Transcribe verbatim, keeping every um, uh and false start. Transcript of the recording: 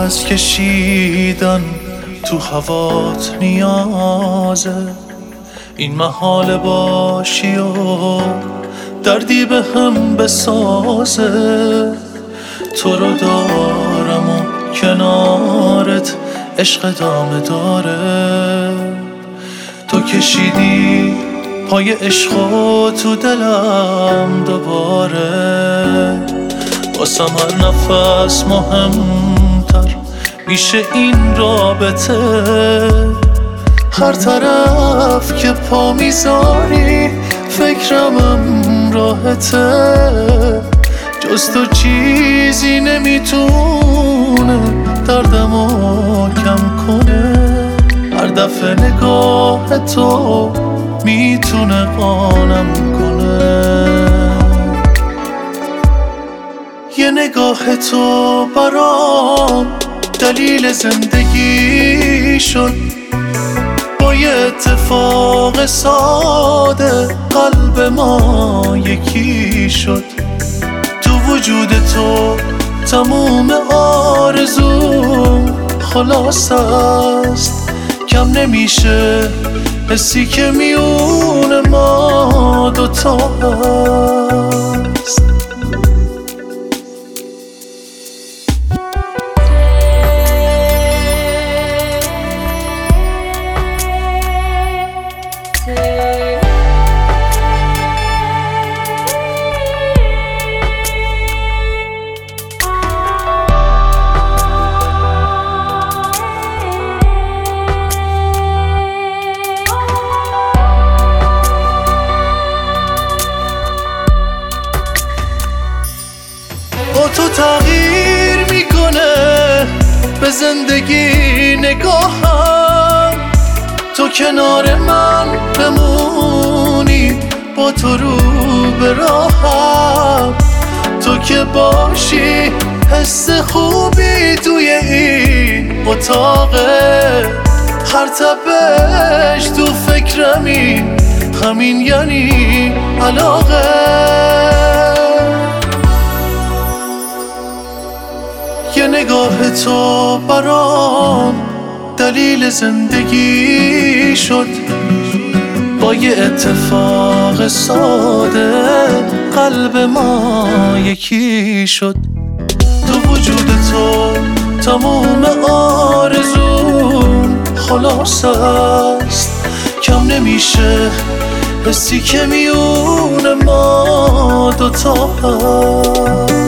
نفس کشیدن تو هوات نیازه، این محال باشی و دردی به هم بسازه. تو رو دارم و کنارت عشق ادامه داره، تو کشیدی پای عشقو تو دلم دوباره. واسم هر نفس مهمتر میشه این رابطه، هر طرف که پا میذاری فکرمم راحته. جز تو چیزی نمیتونه دردمو کم کنه، هر دفعه نگاه تو میتونه قانم کنه. یه نگاه تو برام دلیل زندگی شد، با یه اتفاق ساده قلب ما یکی شد. تو وجود تو تموم آرزوم خلاص است، کم نمیشه حسی که میون ما دوتا هست. با تو تغییر میکنه به زندگی نگاهم، تو کنار من بمونی با تو رو به راهم. تو که باشی حس خوبی توی این اتاقه، هر تپش تو فکرمی همین یعنی علاقه. یه نگاه تو برام دلیل زندگی شد، با یه اتفاق ساده قلب ما یکی شد. تو وجود تو تموم آرزوم خلاص است، کم نمیشه حسی که میون ما دوتا هست.